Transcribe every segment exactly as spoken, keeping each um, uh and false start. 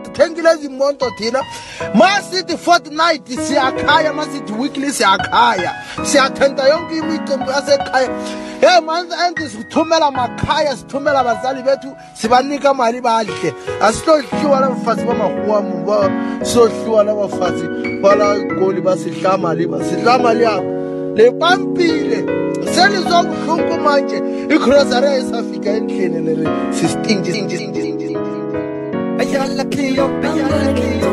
sithengile izimonto thina masithi fortnight siyakhaya masithi weekly siyakhaya siyathenda yonke imicimbi yasekhaya hey month end sithumela makhaya sithumela abazali bethu sibanika imali badle asihlohliwa labafazi bamahuwa mba sohliwa labafazi bala igoli basihlama liba sihlama liya le pampile selizwa ubuhlungu manje igrocery isafika endlini nere sistingi singi ayala kiyo ayala kiyo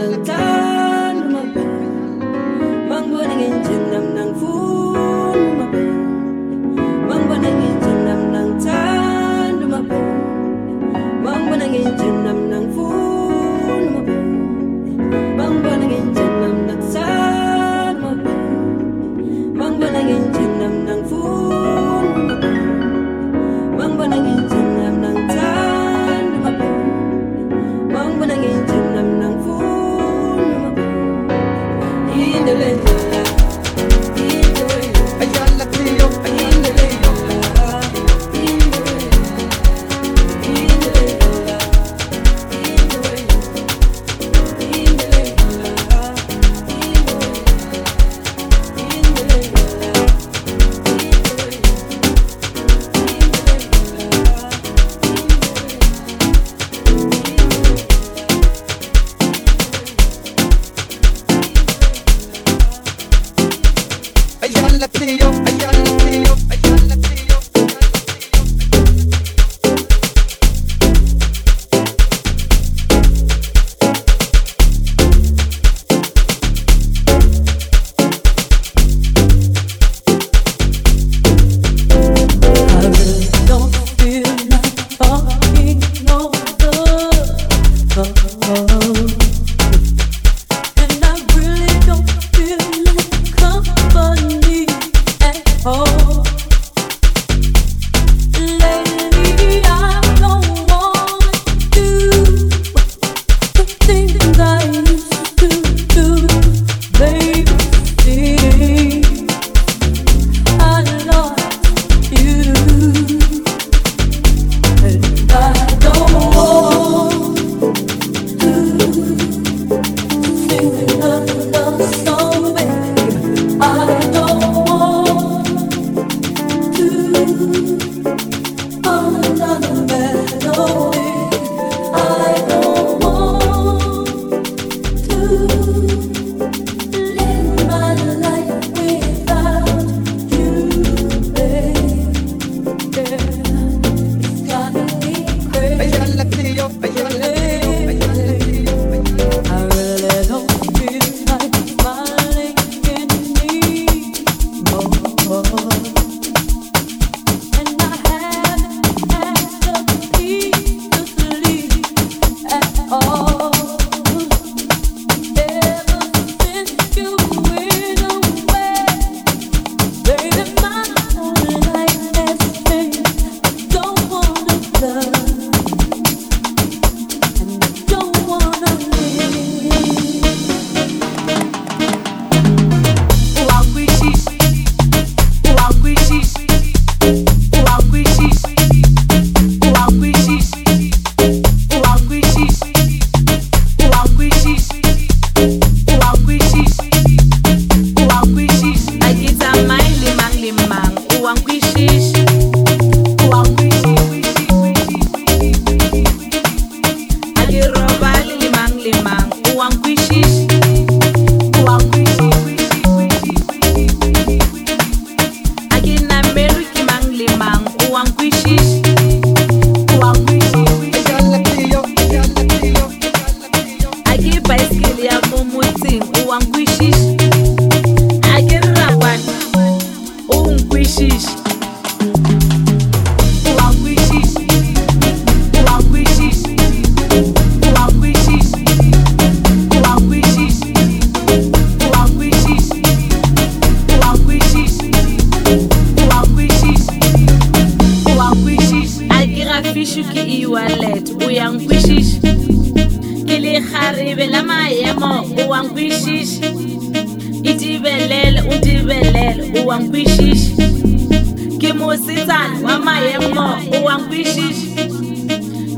mangwana ngenjinam nang funu mabe mangwana ngenjinam nang tanu mabe mangwana ngenjinam nang funu mabe mangwana ngenjinam nang tanu mabe mangwana ngenjinam nang funu mabe mangwana ngenjinam nang tanu mabe mangwana ngenjinam nang funu mabe in the land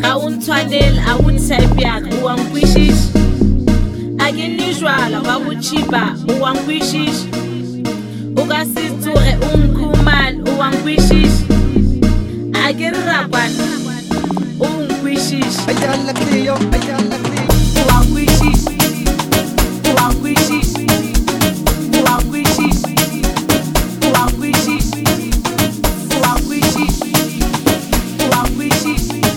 awuntshwanele awunitype yakhe uwangikwishishi akinijwala wakuchipa uwangikwishishi ukasitsure umkhumali uwangikwishishi akirabana ungikwishishi ayala kriyo ayala kriyo uwangikwishishi uwangikwishishi uwangikwishishi uwangikwishishi uwangikwishishi uwangikwishishi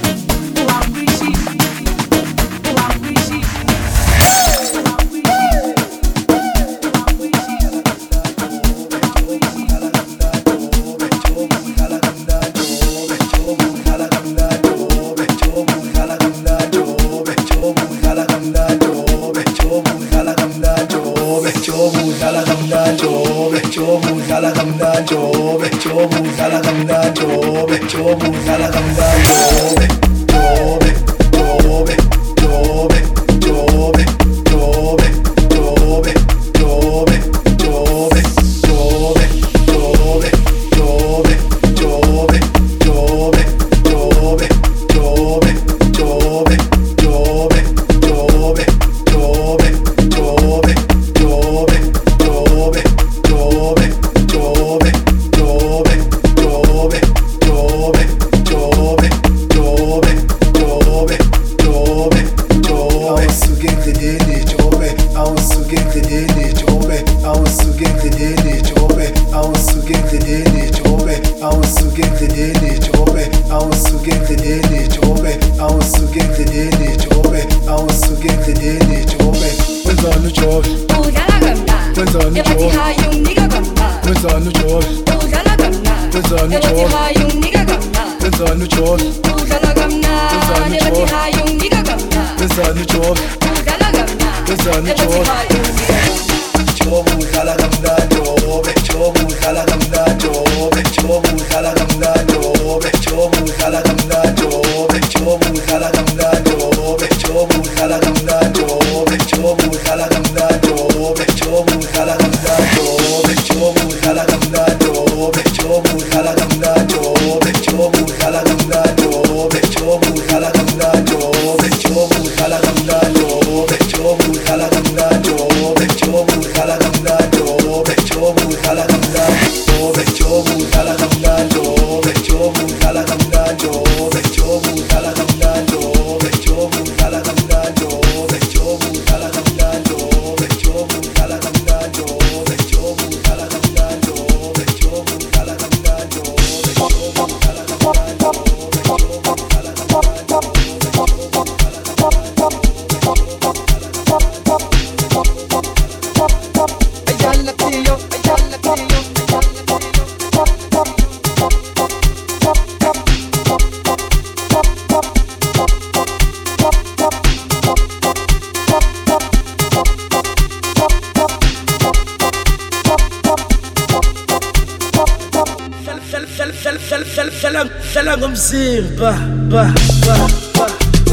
Hlala ngomzimba ba ba ba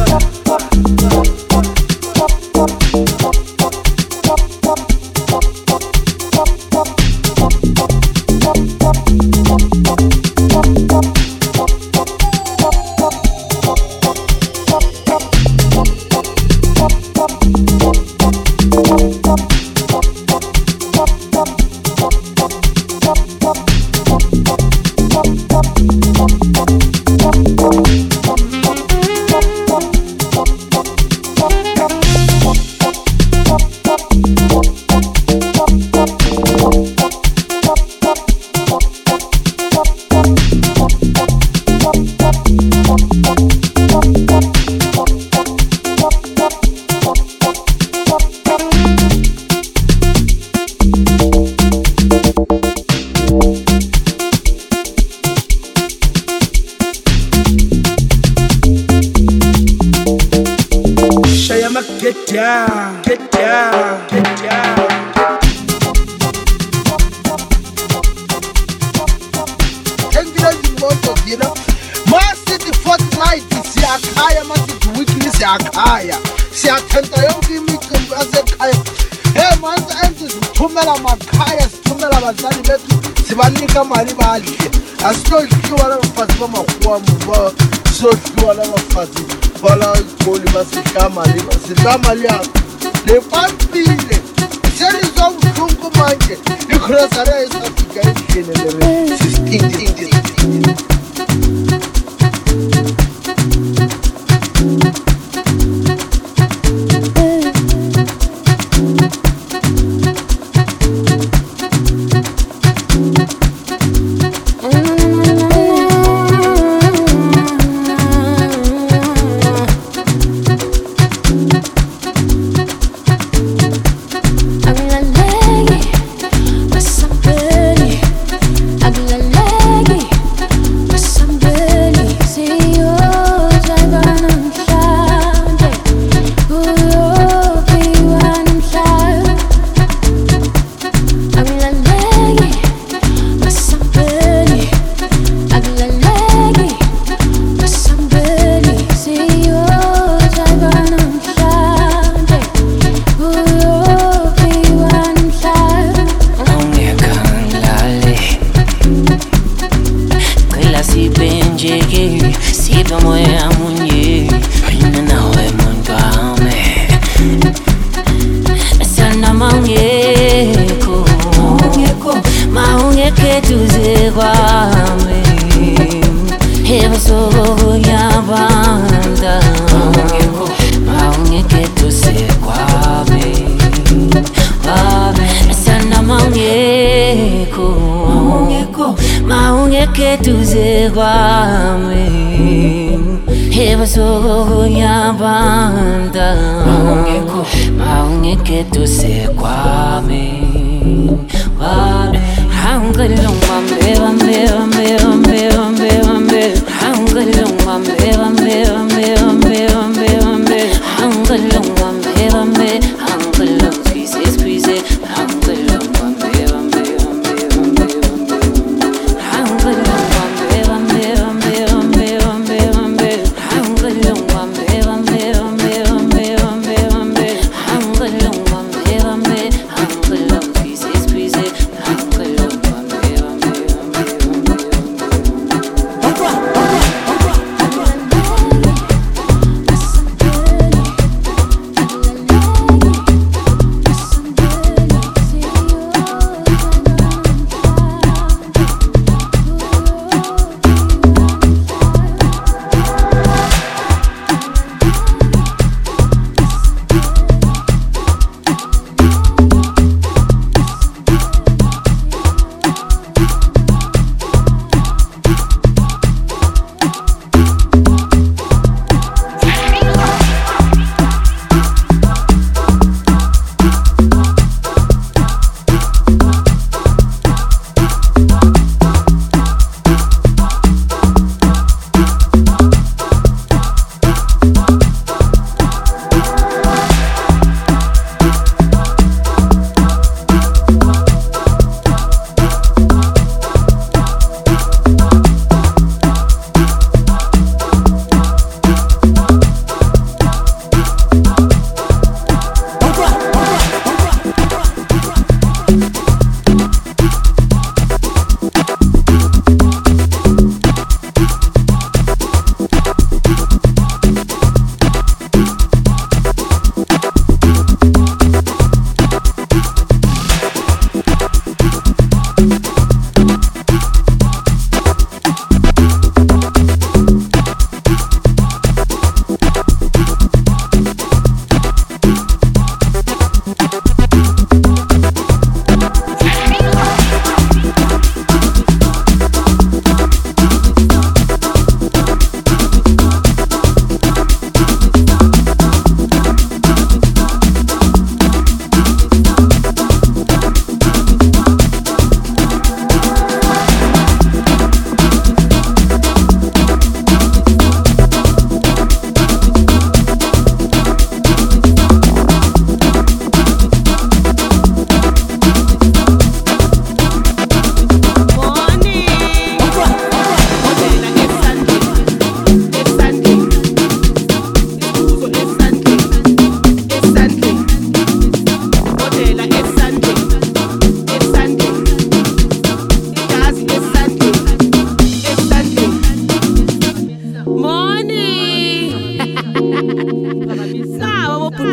Get down, get down, get down. Masithi fortnight siyakhaya, masithi weekly siyakhaya, siyathenta yonke imicimbi yasekhaya. Hey manzi enzi sithumela makhaya, sithumela abazali bethu, sibanika mali badle. Asitodliwa labafazi bamahuwa muba. sohlwa la bafazi ba la ikoli ba se tla mali ba se tla mali ya le pampile se le tswa bohloko manje le crossara e sa fika e tlhele le re sixteen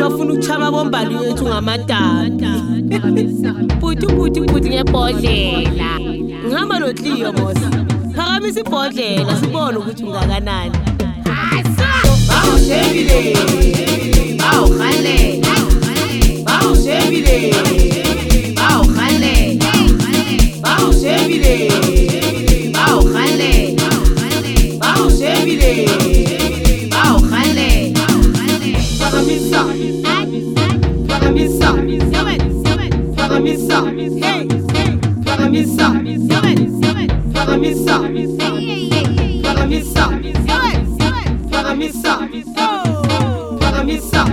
bafuna ukuchaba bombali yethu ngamadada. Puti puti puti ngebhodlela. Ngihamba noTliyo boss. Phakamisa ibhodlela sibone ukuthi ungakanani. Bawushebile. Bawukhale. Bawushebile. Bawukhale. Bawushebile. Bawukhale. Bawushebile. Bawukhale. Phakamisa. Phakamisa. Phakamisa. Hey. Phakamisa. Phakamisa. Phakamisa. Phakamisa. Phakamisa.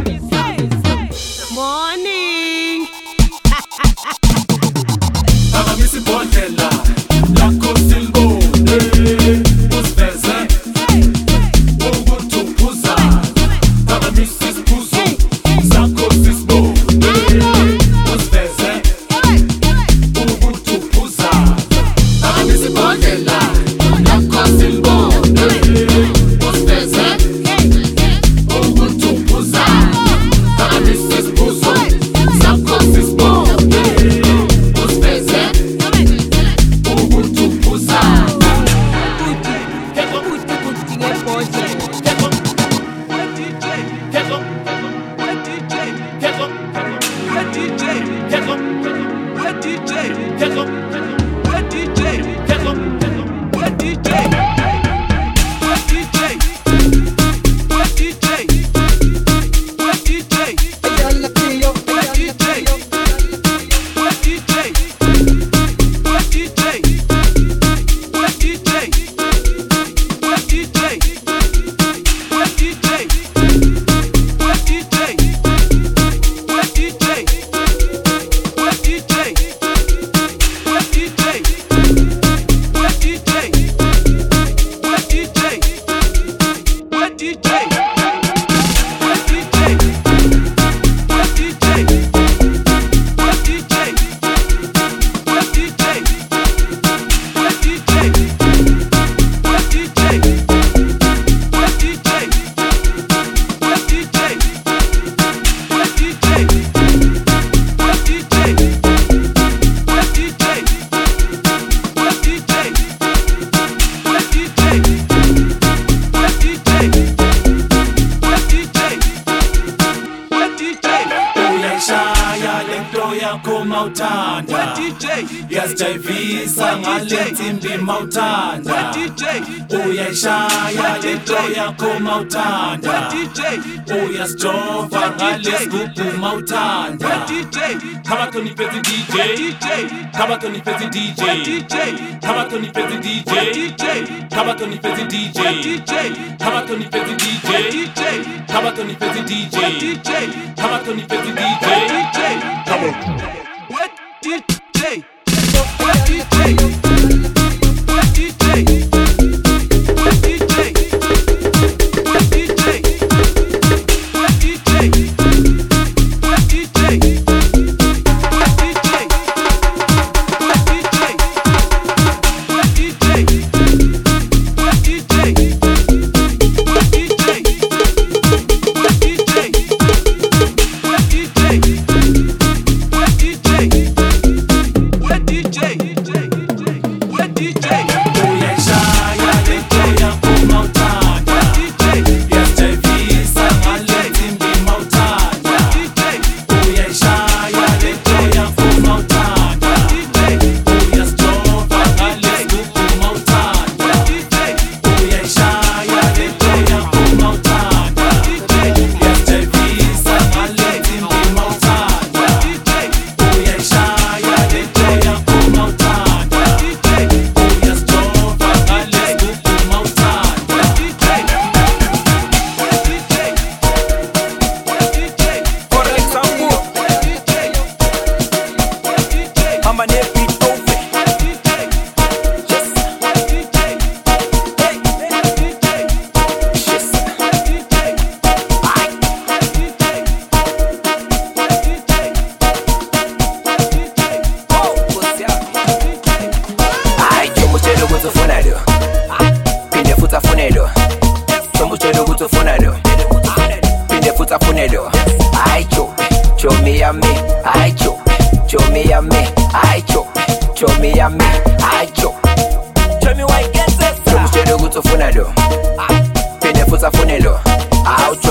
Morning. Phakamisa ibhodlela lakho silbo usiveze ukuthi uphuza. Phakamisa isiphuzo sakho sisbo usiveze ukuthi uphuza. Phakamisa ibhodlela lakho silbo usiveze ukuthi uphuza. Phakamisa isiphuzo sakho sisbo usiveze ukuthi uphuza. Puti puti ngebhodlela. Ayala Clio, Ayala Clio. Uyashaya lento yakho mawuthanda. Yazijayivisa ngale nsimbi mawuthanda. Uyashaya lento yakho mawuthanda. Uyasijova ngale sigubhu mawuthanda. Khabakhona iphethe D J. Khabakhona iphethe D J. Khabakhona iphethe D J. Khabakhona iphethe D J. Khabakhona iphethe D J. Khabakhona iphethe D J. Khabakhona iphethe D J. Come on. What D J? What D J? What D J? What D J? What D J? What D J? What D J? Pinde futa funelo. Pinde futa funelo. Ai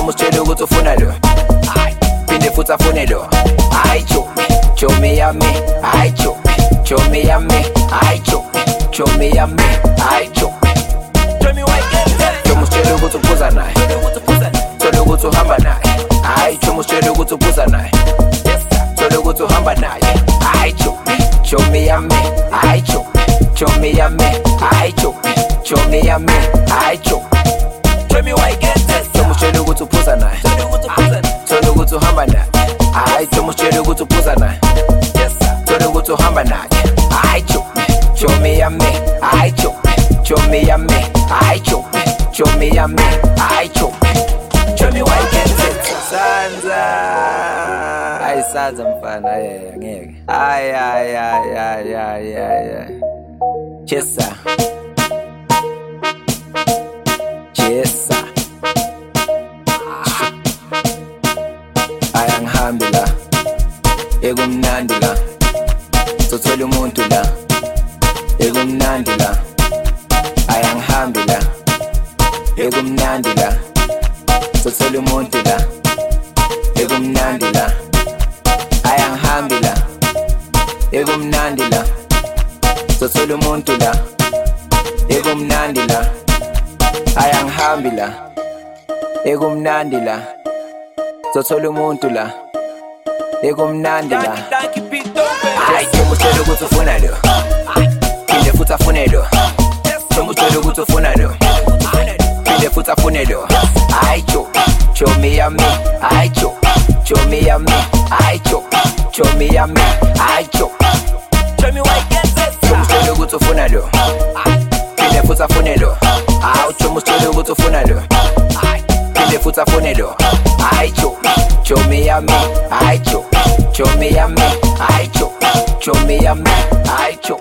choma usitshele ukuthi ufuna lo phinde futhi afune lo hayi chomi chomi yami hayi chomi chomi yami hayi chomi chomi yami hayi chomi choma usitshele ukuthi uphuza naye thole ukuthi uhamba naye hayi choma usitshele ukuthi uphuza naye thole ukuthi uhamba naye hayi chomi chomi yami hayi chomi chomi yami hayi chomi chomi yami hayi chomi tell me why you get this choma usitshele ukuthi uphuza naye thole ukuthi uhamba naye hayi choma usitshele ukuthi uphuza naye thole ukuthi uhamba naye hayi chomi chomi yami hayi chomi chomi yami hayi chomi chomi yami hayi chomi tell me why you get this sanza hayi sanza mfana hayi ngeke hayi hayi hayi hayi hayi chesa chesa ayangihambi la ekumnandi la sothola umuntu la ekumnandi la ayangihambi la ekumnandi la sothola umuntu la ekumnandi la ayangihambi la ekumnandi la sothola umuntu la ekumnandi la ayangihambi la ekumnandi la sothola umuntu la ekumnandi la hayi choma usitshele ukuthi ufuna lo phinde futhi afune lo choma usitshele ukuthi ufuna lo phinde futhi afune lo hayi chomi chomi yami hayi chomi chomi yami hayi chomi chomi yami hayi chomi tell me why you get this choma usitshele ukuthi ufuna lo phinde futhi afune lo hayi choma usitshele ukuthi ufuna lo phinde futhi afune lo hayi chomi chomi yami hayi chomi chomi yami hayi chomi chomi yami hayi chomi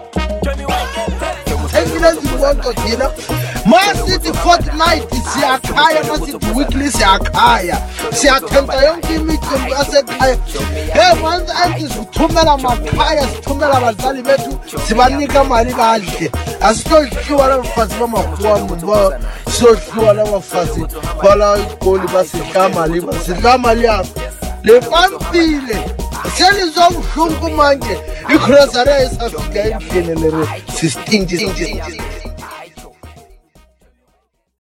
engilezibonto thina masithi fortnight siyakhaya masithi weekly siyakhaya siyathenta yonke imicimbi asekhaya hey manzi anti sithumela makhaya sithumela abazali bethu sibanika imali badle asitodliwa labafazi bamakhwa muntu sodliwa labafazi bala igoli basidla imali basidla imali yakho le pampile selizomhlungu manje igrocery esafika endlini lere sistingi